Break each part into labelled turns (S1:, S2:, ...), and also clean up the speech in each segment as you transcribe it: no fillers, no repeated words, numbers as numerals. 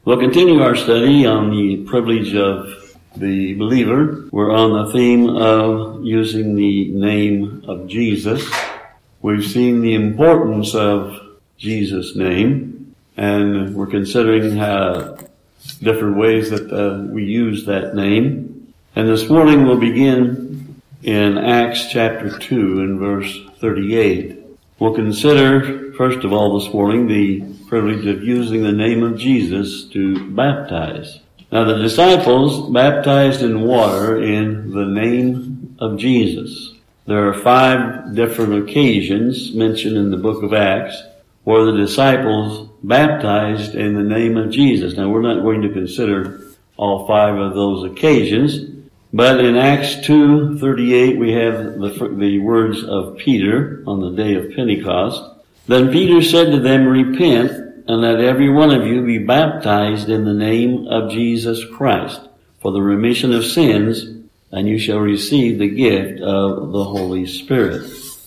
S1: We'll continue our study on the privilege of the believer. We're on the theme of using the name of Jesus. We've seen the importance of Jesus' name, and we're considering different ways that we use that name. And this morning we'll begin in Acts chapter 2 and verse 38. We'll consider, first of all this morning, the privilege of using the name of Jesus to baptize. Now the disciples baptized in water in the name of Jesus. There are 5 different occasions mentioned in the book of Acts where the disciples baptized in the name of Jesus. Now we're not going to consider all 5 of those occasions, but in Acts 2:38 we have the words of Peter on the day of Pentecost. Then Peter said to them, "Repent, and let every one of you be baptized in the name of Jesus Christ for the remission of sins, and you shall receive the gift of the Holy Spirit."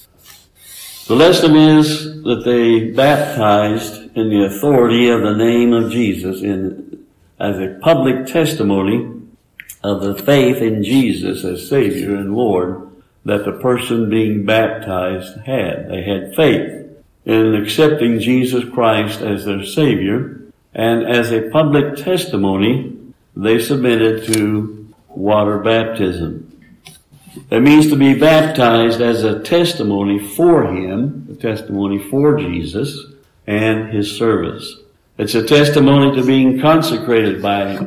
S1: The lesson is that they baptized in the authority of the name of Jesus as a public testimony of the faith in Jesus as Savior and Lord that the person being baptized had. They had faith in accepting Jesus Christ as their Savior, and as a public testimony, they submitted to water baptism. It means to be baptized as a testimony for Him, a testimony for Jesus and His service. It's a testimony to being consecrated by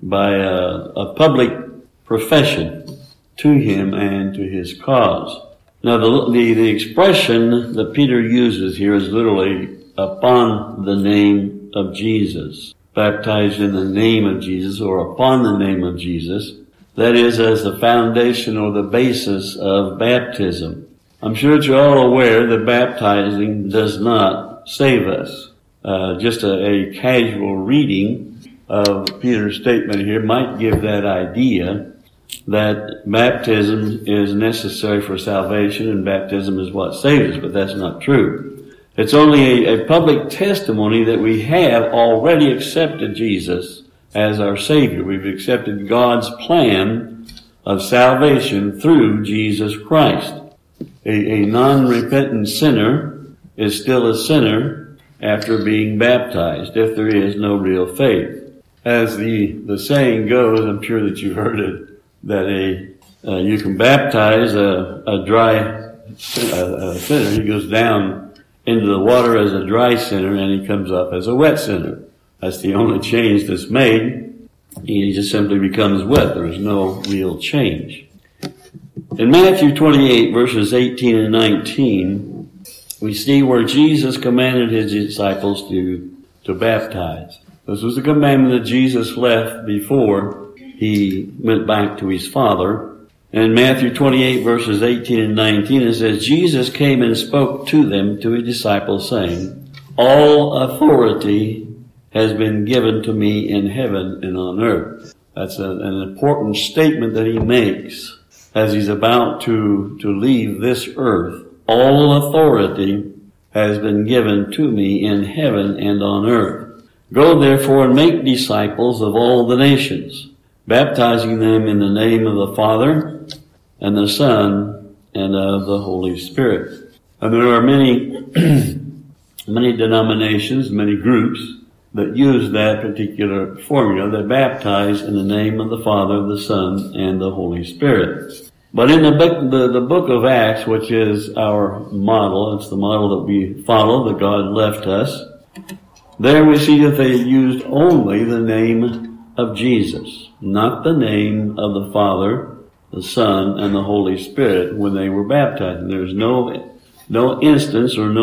S1: a public profession to Him and to His cause. Now the expression that Peter uses here is literally upon the name of Jesus. Baptized in the name of Jesus or upon the name of Jesus. That is as the foundation or the basis of baptism. I'm sure that you're all aware that baptizing does not save us. Just a casual reading of Peter's statement here might give that idea that baptism is necessary for salvation and baptism is what saves us, but that's not true. It's only a public testimony that we have already accepted Jesus as our Savior. We've accepted God's plan of salvation through Jesus Christ. A non-repentant sinner is still a sinner after being baptized if there is no real faith. As the saying goes, I'm sure that you've heard it, that you can baptize a dry sinner. He goes down into the water as a dry sinner and he comes up as a wet sinner. That's the only change that's made. He just simply becomes wet. There is no real change. In Matthew 28 verses 18 and 19, we see where Jesus commanded His disciples to baptize. This was a commandment that Jesus left before He went back to His Father. And in Matthew 28 verses 18 and 19 it says, Jesus came and spoke to them, to His disciples, saying, "All authority has been given to me in heaven and on earth." That's an important statement that He makes as He's about to leave this earth. All authority has been given to me in heaven and on earth. Go therefore and make disciples of all the nations, baptizing them in the name of the Father and the Son and of the Holy Spirit. And there are many denominations, many groups that use that particular formula. They baptize in the name of the Father, the Son, and the Holy Spirit. But in the book of Acts, which is our model, it's the model that we follow, that God left us, there we see that they used only the name of Jesus, not the name of the Father, the Son, and the Holy Spirit when they were baptized. And there's no instance or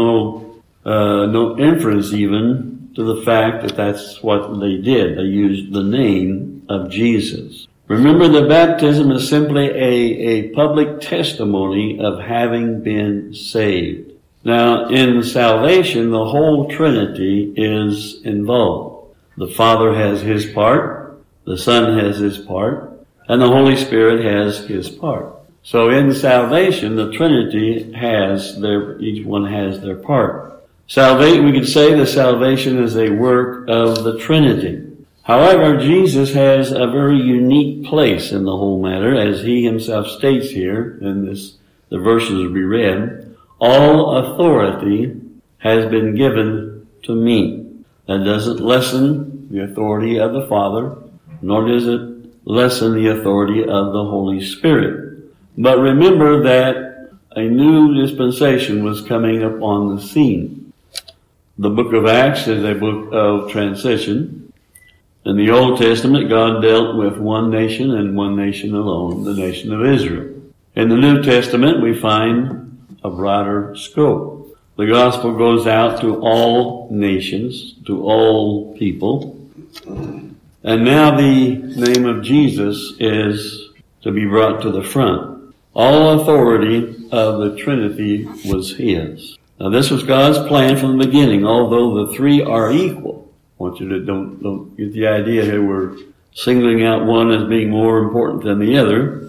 S1: no inference even to the fact that that's what they did. They used the name of Jesus. Remember that baptism is simply a public testimony of having been saved. Now, in salvation, the whole Trinity is involved. The Father has His part, the Son has His part, and the Holy Spirit has His part. So in salvation, the Trinity each one has their part. We could say that salvation is a work of the Trinity. However, Jesus has a very unique place in the whole matter, as he himself states here in the verses we read. All authority has been given to me. That doesn't lessen the authority of the Father, nor does it lessen the authority of the Holy Spirit. But remember that a new dispensation was coming up on the scene. The book of Acts is a book of transition. In the Old Testament, God dealt with one nation and one nation alone, the nation of Israel. In the New Testament, we find a broader scope. The gospel goes out to all nations, to all people. And now the name of Jesus is to be brought to the front. All authority of the Trinity was his. Now this was God's plan from the beginning, although the three are equal. I want you to don't get the idea here we're singling out one as being more important than the other.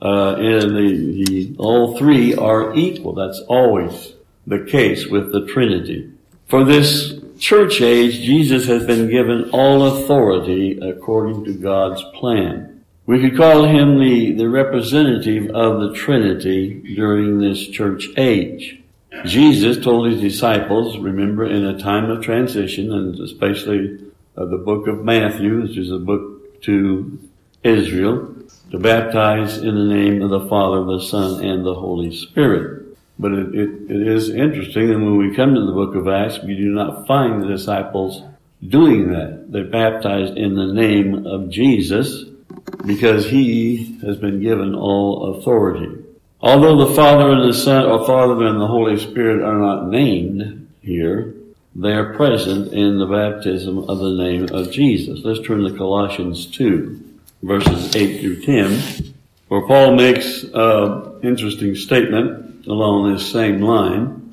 S1: All three are equal. That's always the case with the Trinity. For this church age, Jesus has been given all authority according to God's plan. We could call him the representative of the Trinity during this church age. Jesus told his disciples, remember, in a time of transition, and especially the book of Matthew, which is a book to Israel, to baptize in the name of the Father, the Son, and the Holy Spirit. But it is interesting that when we come to the book of Acts, we do not find the disciples doing that. They're baptized in the name of Jesus because he has been given all authority. Although the Father and the Son, or Father and the Holy Spirit are not named here, they are present in the baptism of the name of Jesus. Let's turn to Colossians 2, verses 8 through 10, where Paul makes an interesting statement along this same line.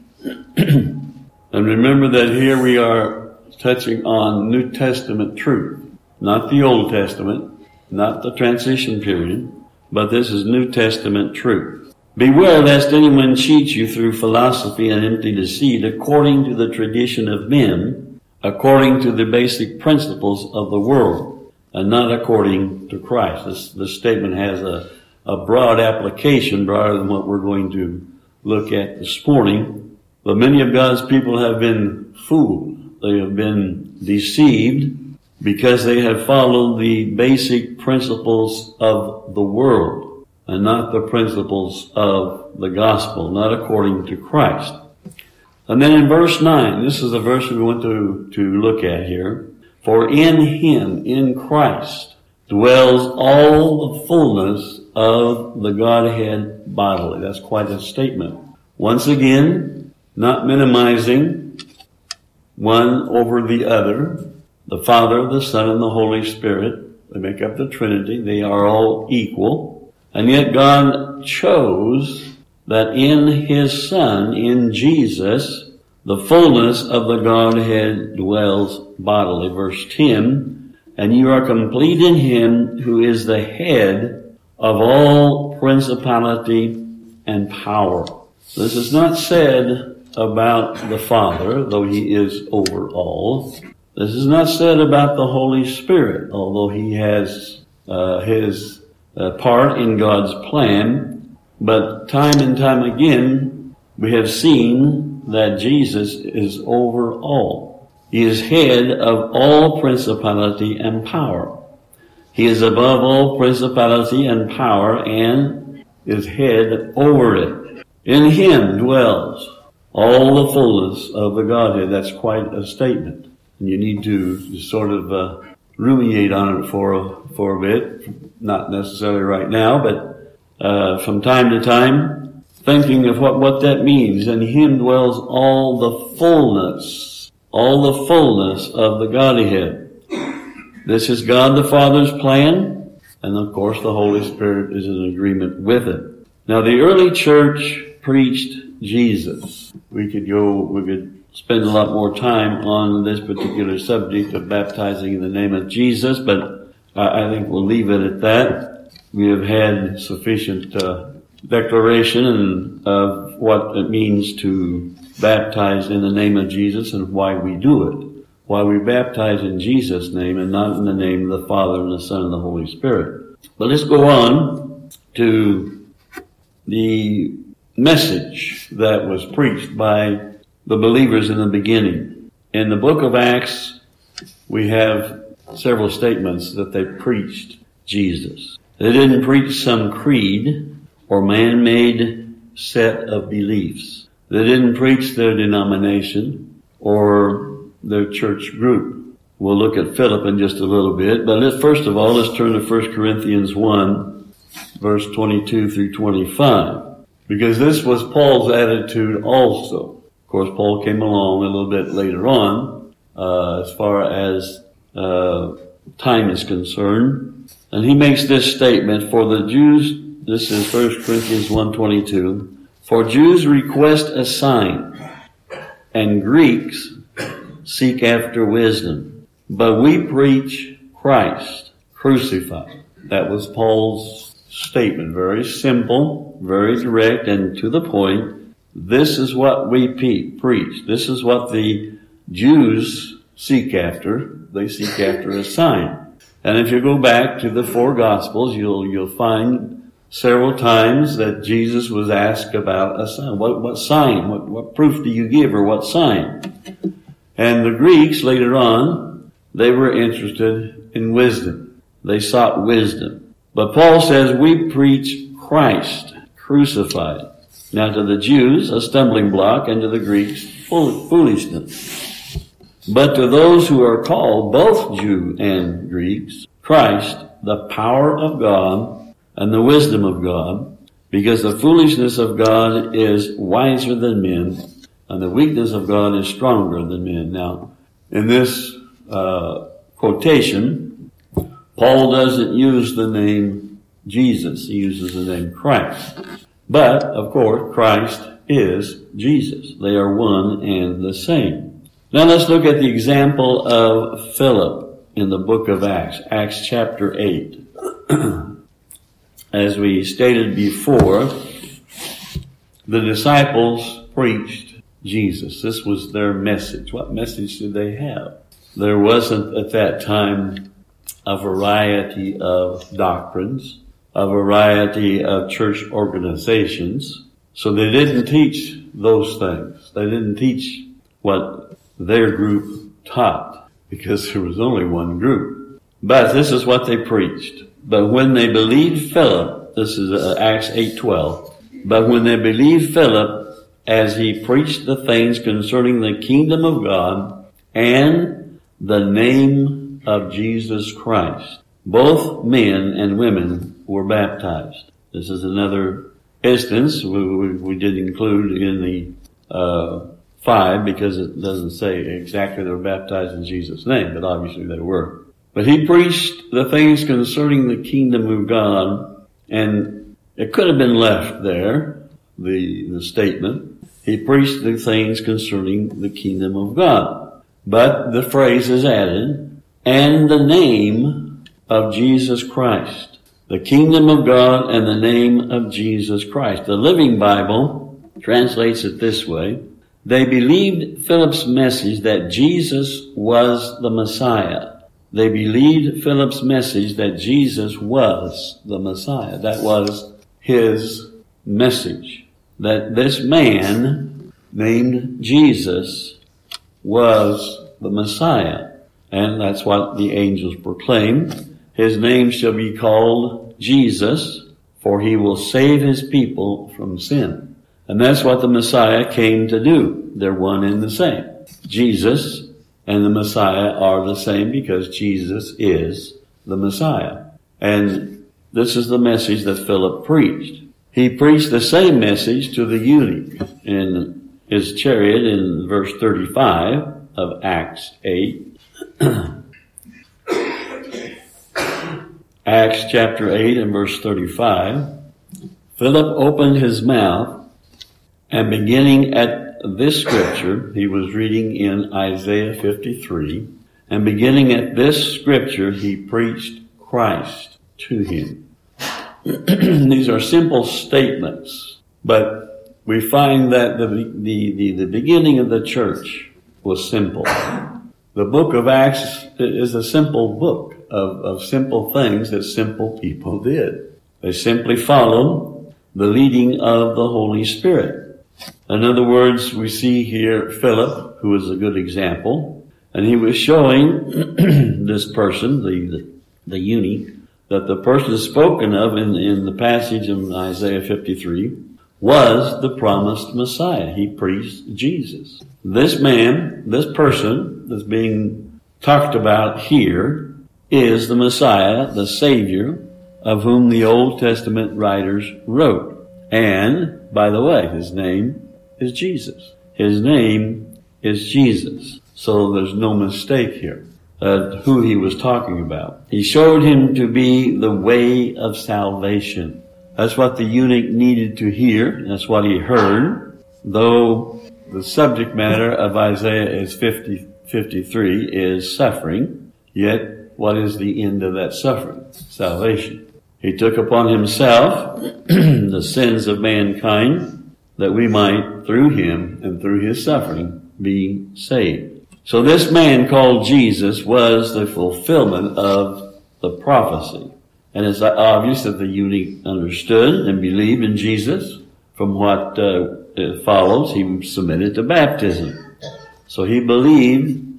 S1: And remember that here we are touching on New Testament truth, not the Old Testament, not the transition period, but this is New Testament truth. Beware lest anyone cheat you through philosophy and empty deceit, according to the tradition of men, according to the basic principles of the world, and not according to Christ. This statement has a broad application, broader than what we're going to look at this morning. But many of God's people have been fooled. They have been deceived because they have followed the basic principles of the world, and not the principles of the gospel, not according to Christ. And then in verse 9, this is the verse we want to look at here. For in him, in Christ, dwells all the fullness of the Godhead bodily. That's quite a statement. Once again, not minimizing one over the other. The Father, the Son, and the Holy Spirit, they make up the Trinity. They are all equal. And yet God chose that in his Son, in Jesus, the fullness of the Godhead dwells bodily. Verse 10, and you are complete in him who is the head of all principality and power. This is not said about the Father, though he is over all. This is not said about the Holy Spirit, although he has his part in God's plan. But time and time again, we have seen that Jesus is over all. He is head of all principality and power. He is above all principality and power and is head over it. In him dwells all the fullness of the Godhead. That's quite a statement. And you need to sort of ruminate on it for a bit. Not necessarily right now, but from time to time, thinking of what that means. In him dwells all the fullness of the Godhead. This is God the Father's plan, and of course the Holy Spirit is in agreement with it. Now the early church preached Jesus. We could spend a lot more time on this particular subject of baptizing in the name of Jesus, but I think we'll leave it at that. We have had sufficient declaration of what it means to baptize in the name of Jesus and why we do it. why we baptize in Jesus' name and not in the name of the Father and the Son and the Holy Spirit. But let's go on to the message that was preached by the believers in the beginning. In the book of Acts, we have several statements that they preached Jesus. They didn't preach some creed or man-made set of beliefs. They didn't preach their denomination or their church group. We'll look at Philip in just a little bit, but first of all, let's turn to 1 Corinthians 1, verse 22 through 25, because this was Paul's attitude also. Of course, Paul came along a little bit later on, as far as time is concerned, and he makes this statement: for the Jews, this is 1 Corinthians 1:22, for Jews request a sign, and Greeks seek after wisdom, but we preach Christ crucified. That was Paul's statement. Very simple, very direct, and to the point. This is what we preach. This is what the Jews seek after. They seek after a sign. And if you go back to the four Gospels, you'll find several times that Jesus was asked about a sign. What sign? What proof do you give, or what sign? And the Greeks later on, they were interested in wisdom. They sought wisdom. But Paul says we preach Christ crucified. Now to the Jews, a stumbling block, and to the Greeks, foolishness. But to those who are called, both Jew and Greeks, Christ, the power of God and the wisdom of God, because the foolishness of God is wiser than men, and the weakness of God is stronger than men. Now, in this quotation, Paul doesn't use the name Jesus. He uses the name Christ. But, of course, Christ is Jesus. They are one and the same. Now let's look at the example of Philip in the book of Acts, Acts chapter 8. As we stated before, the disciples preached Jesus. This was their message. What message did they have? There wasn't at that time a variety of doctrines, a variety of church organizations. So they didn't teach those things. They didn't teach what their group taught, because there was only one group. But this is what they preached. But when they believed Philip, this is Acts 8:12, but when they believed Philip as he preached the things concerning the kingdom of God and the name of Jesus Christ, both men and women were baptized. This is another instance we did include in the 5, because it doesn't say exactly they were baptized in Jesus' name, but obviously they were. But he preached the things concerning the kingdom of God, and it could have been left there, the statement. He preached the things concerning the kingdom of God. But the phrase is added, and the name of Jesus Christ. The kingdom of God and the name of Jesus Christ. The Living Bible translates it this way: they believed Philip's message that Jesus was the Messiah. They believed Philip's message that Jesus was the Messiah. That was his message. That this man named Jesus was the Messiah. And that's what the angels proclaimed. His name shall be called Jesus, for he will save his people from sin. And that's what the Messiah came to do. They're one and the same. Jesus and the Messiah are the same because Jesus is the Messiah. And this is the message that Philip preached. He preached the same message to the eunuch in his chariot in verse 35 of Acts 8. Acts chapter 8 and verse 35. Philip opened his mouth, and beginning at this scripture, he was reading in Isaiah 53, and beginning at this scripture, he preached Christ to him. These are simple statements, but we find that the beginning of the church was simple. The book of Acts is a simple book of simple things that simple people did. They simply followed the leading of the Holy Spirit. In other words, we see here Philip, who is a good example, and he was showing this person, the eunuch, that the person spoken of in the passage in Isaiah 53 was the promised Messiah. He preached Jesus. This man, this person that's being talked about here is the Messiah, the Savior, of whom the Old Testament writers wrote. And, by the way, his name is Jesus. His name is Jesus. So there's no mistake here who he was talking about. He showed him to be the way of salvation. That's what the eunuch needed to hear. That's what he heard. Though the subject matter of Isaiah is 53 is suffering, yet what is the end of that suffering? Salvation. He took upon himself the sins of mankind that we might, through him and through his suffering, be saved. So this man called Jesus was the fulfillment of the prophecy. And it's obvious that the eunuch understood and believed in Jesus. From what follows, he submitted to baptism. So he believed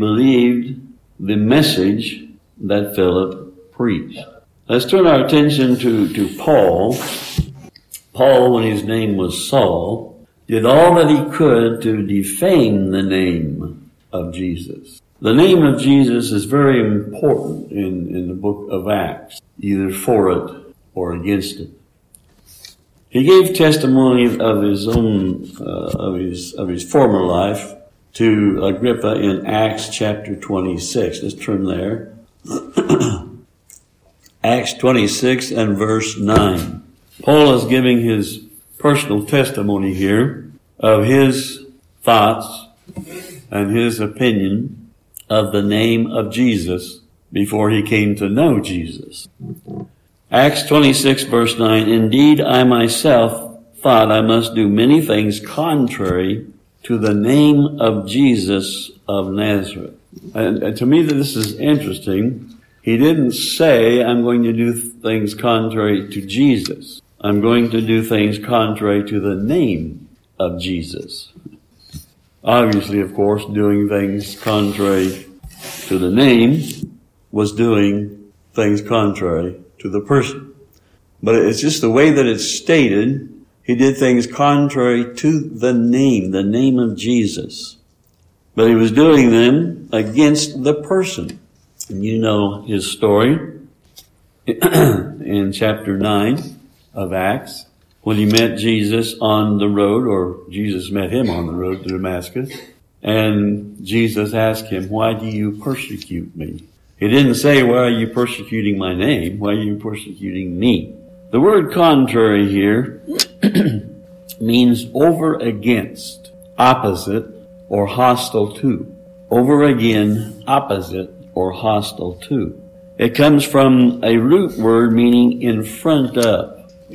S1: the message that Philip preached. Let's turn our attention to Paul. Paul, when his name was Saul, did all that he could to defame the name of Jesus. The name of Jesus is very important in the book of Acts, either for it or against it. He gave testimony of his own, of his former life to Agrippa in Acts chapter 26. Let's turn there. Acts 26 and verse 9. Paul is giving his personal testimony here of his thoughts and his opinion of the name of Jesus before he came to know Jesus. Acts 26 verse 9, indeed I myself thought I must do many things contrary to the name of Jesus of Nazareth. And to me this is interesting. He didn't say, I'm going to do things contrary to Jesus. I'm going to do things contrary to the name of Jesus. Obviously, of course, doing things contrary to the name was doing things contrary to the person. But it's just the way that it's stated. He did things contrary to the name of Jesus. But he was doing them against the person. And you know his story in chapter 9 of Acts, when he met Jesus on the road, or Jesus met him on the road to Damascus, and Jesus asked him, why do you persecute me? He didn't say, why are you persecuting my name? Why are you persecuting me? The word contrary here means over against, opposite, or hostile to. Over again, opposite, or hostile to. It comes from a root word meaning in front of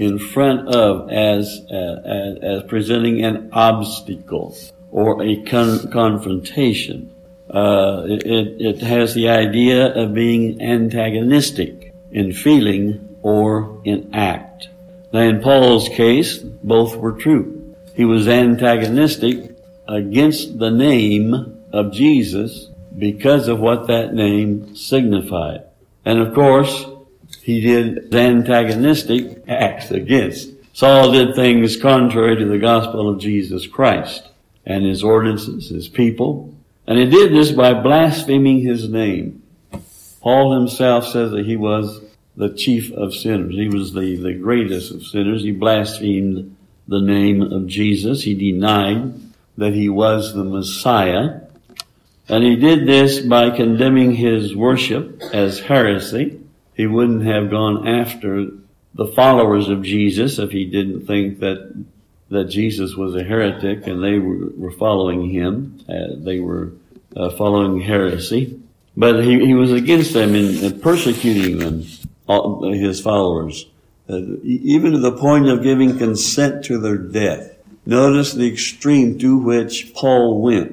S1: as presenting an obstacle or a confrontation. It has the idea of being antagonistic in feeling or in act. Now in Paul's case, both were true. He was antagonistic against the name of Jesus because of what that name signified. And of course, he did antagonistic acts against. Saul did things contrary to the gospel of Jesus Christ and his ordinances, his people. And he did this by blaspheming his name. Paul himself says that he was the chief of sinners. He was the greatest of sinners. He blasphemed the name of Jesus. He denied that he was the Messiah. And he did this by condemning his worship as heresy. He wouldn't have gone after the followers of Jesus if he didn't think that Jesus was a heretic and they were following him. They were following heresy. But he was against them in persecuting them, his followers, even to the point of giving consent to their death. Notice the extreme to which Paul went.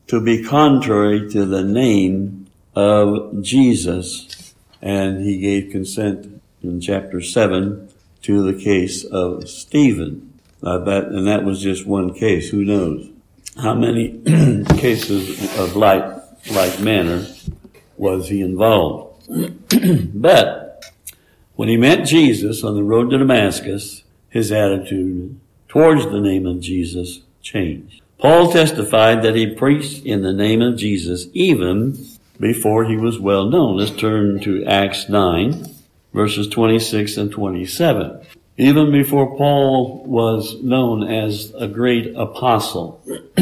S1: to be contrary to the name of Jesus. And he gave consent in chapter 7 to the case of Stephen. That was just one case. Who knows how many cases of like manner was he involved. But when he met Jesus on the road to Damascus, his attitude towards the name of Jesus changed. Paul testified that he preached in the name of Jesus even before he was well known. Let's turn to Acts 9, verses 26 and 27. Even before Paul was known as a great apostle,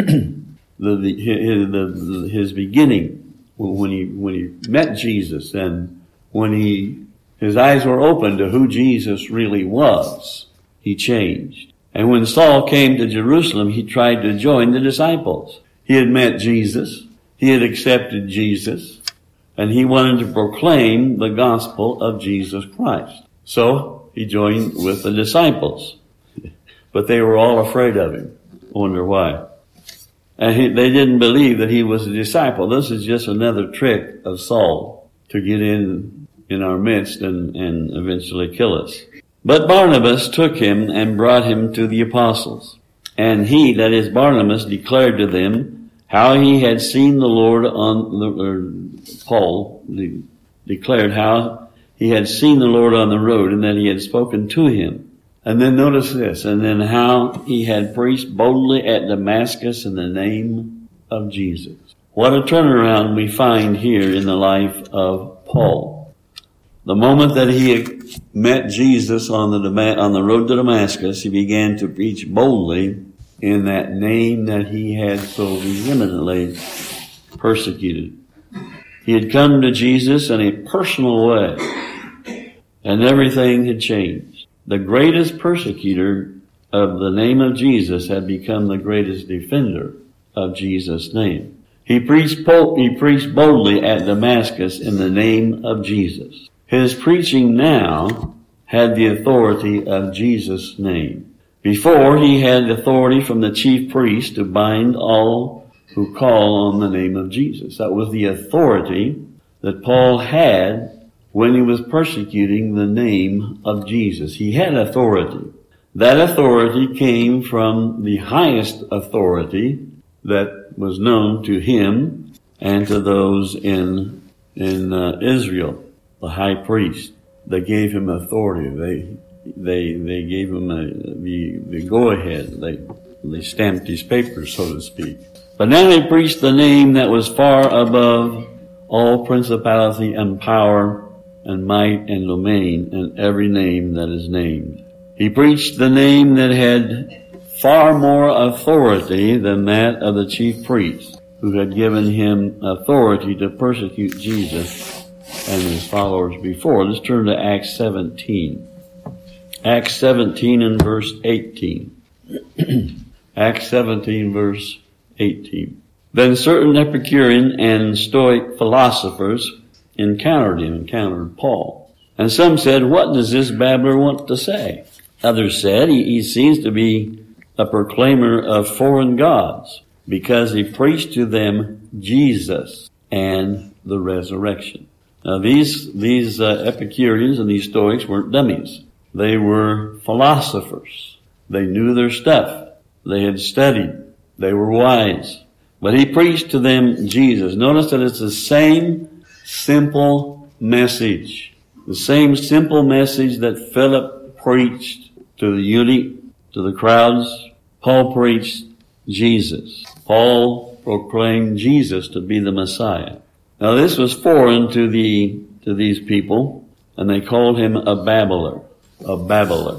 S1: his beginning, when he met Jesus and when his eyes were opened to who Jesus really was, he changed. And when Saul came to Jerusalem, he tried to join the disciples. He had met Jesus. He had accepted Jesus. And he wanted to proclaim the gospel of Jesus Christ. So he joined with the disciples. But they were all afraid of him. I wonder why. And they didn't believe that he was a disciple. This is just another trick of Saul to get in our midst and eventually kill us. But Barnabas took him and brought him to the apostles. And he, that is Barnabas, declared to them how he had seen the Lord Paul declared how he had seen the Lord on the road and that he had spoken to him. And then notice this, and then how he had preached boldly at Damascus in the name of Jesus. What a turnaround we find here in the life of Paul. The moment that he had met Jesus on the road to Damascus, he began to preach boldly in that name that he had so vehemently persecuted. He had come to Jesus in a personal way, and everything had changed. The greatest persecutor of the name of Jesus had become the greatest defender of Jesus' name. He preached boldly at Damascus in the name of Jesus. His preaching now had the authority of Jesus' name. Before, he had authority from the chief priest to bind all who call on the name of Jesus. That was the authority that Paul had when he was persecuting the name of Jesus. He had authority. That authority came from the highest authority that was known to him and to those in Israel. The high priest. They gave him authority. They gave him the go-ahead. They stamped his papers, so to speak. But now he preached the name that was far above all principality and power and might and domain and every name that is named. He preached the name that had far more authority than that of the chief priest, who had given him authority to persecute Jesus and his followers before. Let's turn to Acts 17. Acts 17 and verse 18. Acts 17 verse 18. Then certain Epicurean and Stoic philosophers encountered Paul. And some said, "What does this babbler want to say?" Others said, he seems to be a proclaimer of foreign gods, because he preached to them Jesus and the resurrection. Now these Epicureans and these Stoics weren't dummies. They were philosophers. They knew their stuff. They had studied. They were wise. But he preached to them Jesus. Notice that it's the same simple message. The same simple message that Philip preached to the eunuch, to the crowds. Paul preached Jesus. Paul proclaimed Jesus to be the Messiah. Now this was foreign to these people, and they called him a babbler. A babbler.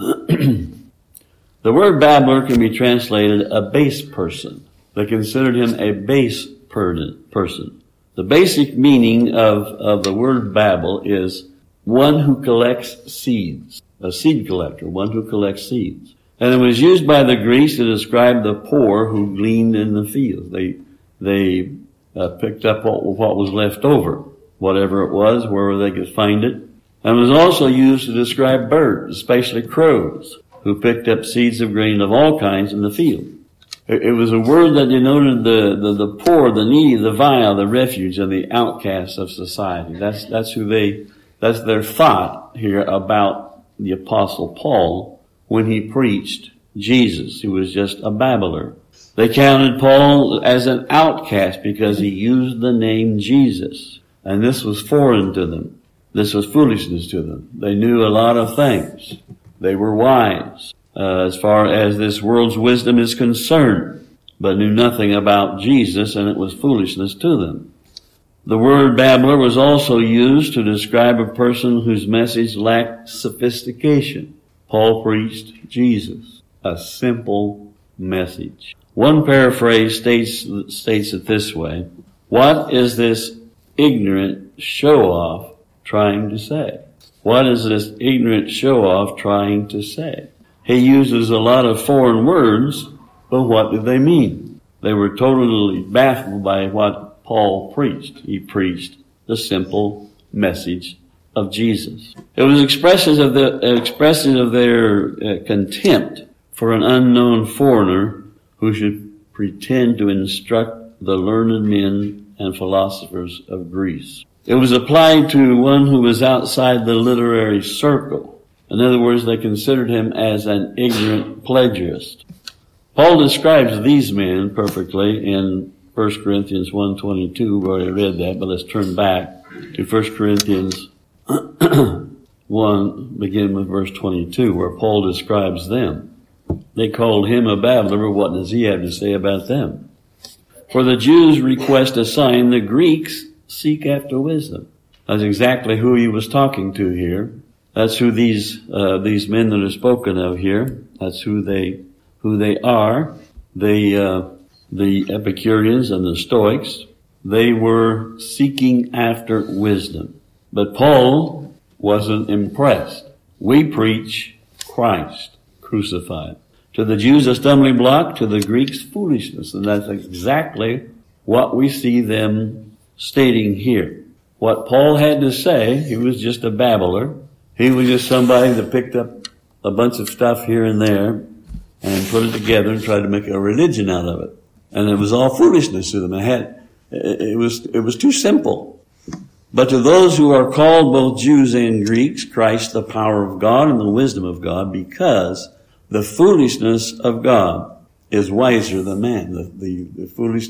S1: The word babbler can be translated a base person. They considered him a base person. The basic meaning of the word babble is one who collects seeds. A seed collector, one who collects seeds. And it was used by the Greeks to describe the poor who gleaned in the fields. They picked up what was left over, whatever it was, wherever they could find it. And it was also used to describe birds, especially crows, who picked up seeds of grain of all kinds in the field. It was a word that denoted the poor, the needy, the vile, the refuge, and the outcasts of society. That's their thought here about the Apostle Paul when he preached Jesus. He was just a babbler. They counted Paul as an outcast because he used the name Jesus. And this was foreign to them. This was foolishness to them. They knew a lot of things. They were wise as far as this world's wisdom is concerned, but knew nothing about Jesus, and it was foolishness to them. The word babbler was also used to describe a person whose message lacked sophistication. Paul preached Jesus, a simple message. One paraphrase states it this way: what is this ignorant show-off trying to say? What is this ignorant show-off trying to say? He uses a lot of foreign words, but what do they mean? They were totally baffled by what Paul preached. He preached the simple message of Jesus. It was expressions of their contempt for an unknown foreigner who should pretend to instruct the learned men and philosophers of Greece. It was applied to one who was outside the literary circle. In other words, they considered him as an ignorant plagiarist. Paul describes these men perfectly in 1 Corinthians 1:22. We've already read that, but let's turn back to 1 Corinthians 1, beginning with verse 22, where Paul describes them. They called him a babbler, but what does he have to say about them? For the Jews request a sign, the Greeks seek after wisdom. That's exactly who he was talking to here. That's who these men that are spoken of here. That's who they are. The Epicureans and the Stoics, they were seeking after wisdom. But Paul wasn't impressed. We preach Christ crucified. To the Jews a stumbling block, to the Greeks foolishness. And that's exactly what we see them stating here. What Paul had to say, he was just a babbler. He was just somebody that picked up a bunch of stuff here and there and put it together and tried to make a religion out of it. And it was all foolishness to them. It was too simple. But to those who are called both Jews and Greeks, Christ the power of God and the wisdom of God, because the foolishness of God is wiser than man. The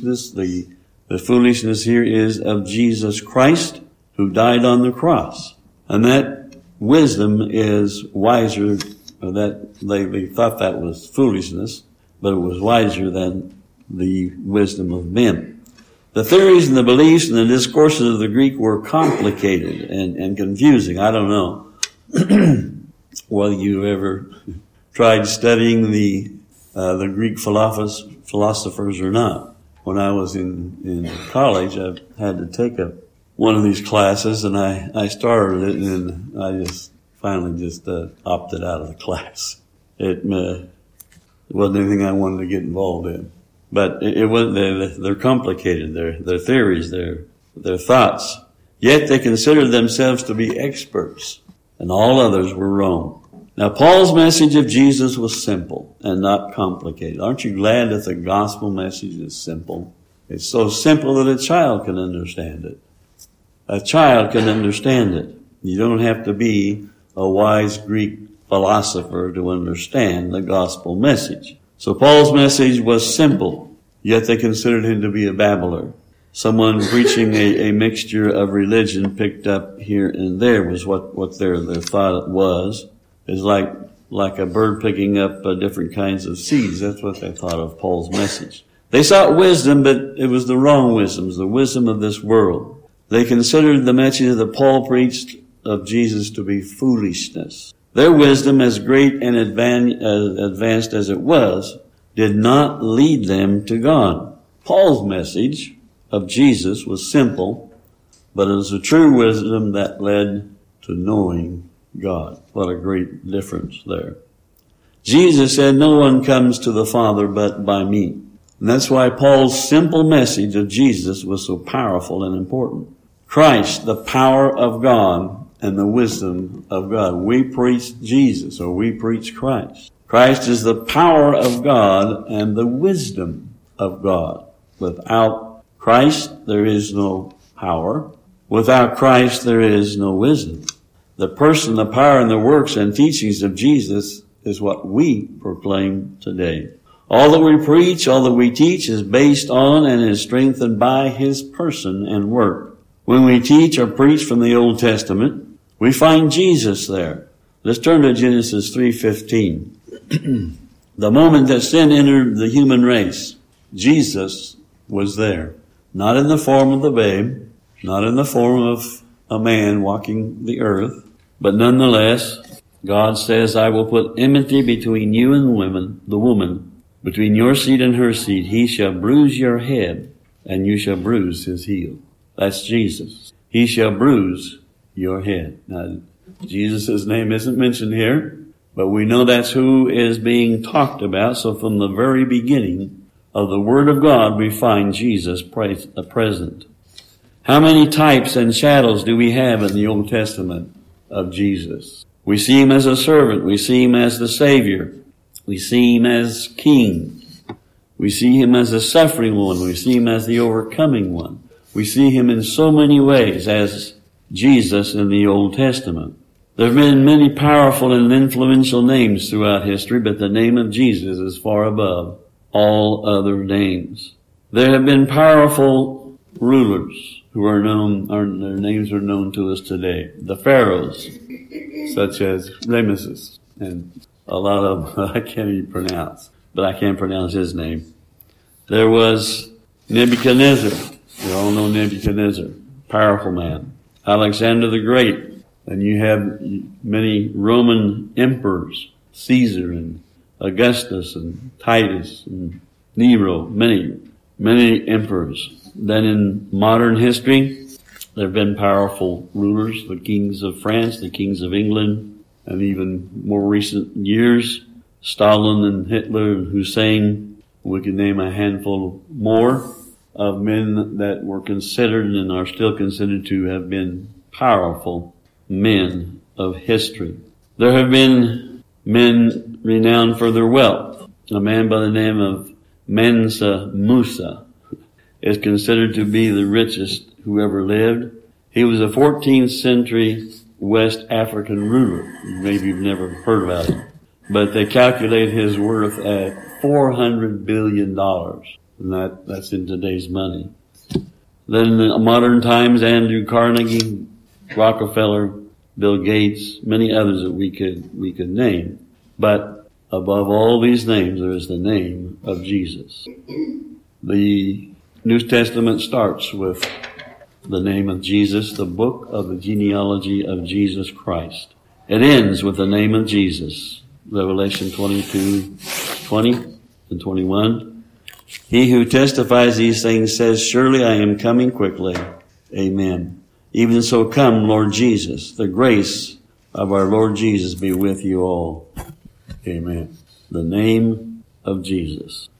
S1: foolishness here is of Jesus Christ, who died on the cross. And that wisdom is wiser, that they thought that was foolishness, but it was wiser than the wisdom of men. The theories and the beliefs and the discourses of the Greek were complicated and confusing. I don't know whether you ever tried studying the Greek philosophers or not. When I was in college, I had to take one of these classes, and I started it, and I just finally opted out of the class. It wasn't anything I wanted to get involved in. But it wasn't. They're complicated. Their theories, their thoughts. Yet they considered themselves to be experts, and all others were wrong. Now, Paul's message of Jesus was simple and not complicated. Aren't you glad that the gospel message is simple? It's so simple that a child can understand it. A child can understand it. You don't have to be a wise Greek philosopher to understand the gospel message. So Paul's message was simple, yet they considered him to be a babbler. Someone preaching a mixture of religion picked up here and there was what their thought was. Is like a bird picking up different kinds of seeds. That's what they thought of Paul's message. They sought wisdom, but it was the wrong wisdom. It was the wisdom of this world. They considered the message that Paul preached of Jesus to be foolishness. Their wisdom, as great and advanced as it was, did not lead them to God. Paul's message of Jesus was simple, but it was a true wisdom that led to knowing God. What a great difference there. Jesus said, "No one comes to the Father but by me." And that's why Paul's simple message of Jesus was so powerful and important. Christ, the power of God and the wisdom of God. We preach Jesus, or we preach Christ. Christ is the power of God and the wisdom of God. Without Christ, there is no power. Without Christ, there is no wisdom. The person, the power, and the works and teachings of Jesus is what we proclaim today. All that we preach, all that we teach is based on and is strengthened by His person and work. When we teach or preach from the Old Testament, we find Jesus there. Let's turn to Genesis 3:15. The moment that sin entered the human race, Jesus was there. Not in the form of the babe, not in the form of a man walking the earth, but nonetheless, God says, I will put enmity between you and the woman, between your seed and her seed. He shall bruise your head, and you shall bruise his heel. That's Jesus. He shall bruise your head. Now, Jesus' name isn't mentioned here, but we know that's who is being talked about. So from the very beginning of the Word of God, we find Jesus present. How many types and shadows do we have in the Old Testament of Jesus? We see Him as a servant. We see Him as the Savior. We see Him as King. We see Him as the suffering one. We see Him as the overcoming one. We see Him in so many ways as Jesus in the Old Testament. There have been many powerful and influential names throughout history, but the name of Jesus is far above all other names. There have been powerful rulers who are known, their names are known to us today. The pharaohs, such as Ramesses, and a lot of them I can't even pronounce, but I can't pronounce his name. There was Nebuchadnezzar. You all know Nebuchadnezzar, powerful man. Alexander the Great. And you have many Roman emperors, Caesar and Augustus and Titus and Nero, many emperors. Then in modern history, there have been powerful rulers, the kings of France, the kings of England, and even more recent years, Stalin and Hitler and Hussein. We could name a handful more of men that were considered and are still considered to have been powerful men of history. There have been men renowned for their wealth. A man by the name of Mansa Musa is considered to be the richest who ever lived. He was a 14th century West African ruler. Maybe you've never heard about him. But they calculate his worth at $400 billion. And that's in today's money. Then in modern times, Andrew Carnegie, Rockefeller, Bill Gates, many others that we could name. But above all these names, there is the name of Jesus. The New Testament starts with the name of Jesus, the book of the genealogy of Jesus Christ. It ends with the name of Jesus. Revelation 22:20 and 21. He who testifies these things says, surely I am coming quickly. Amen. Even so come, Lord Jesus. The grace of our Lord Jesus be with you all. Amen. The name of Jesus.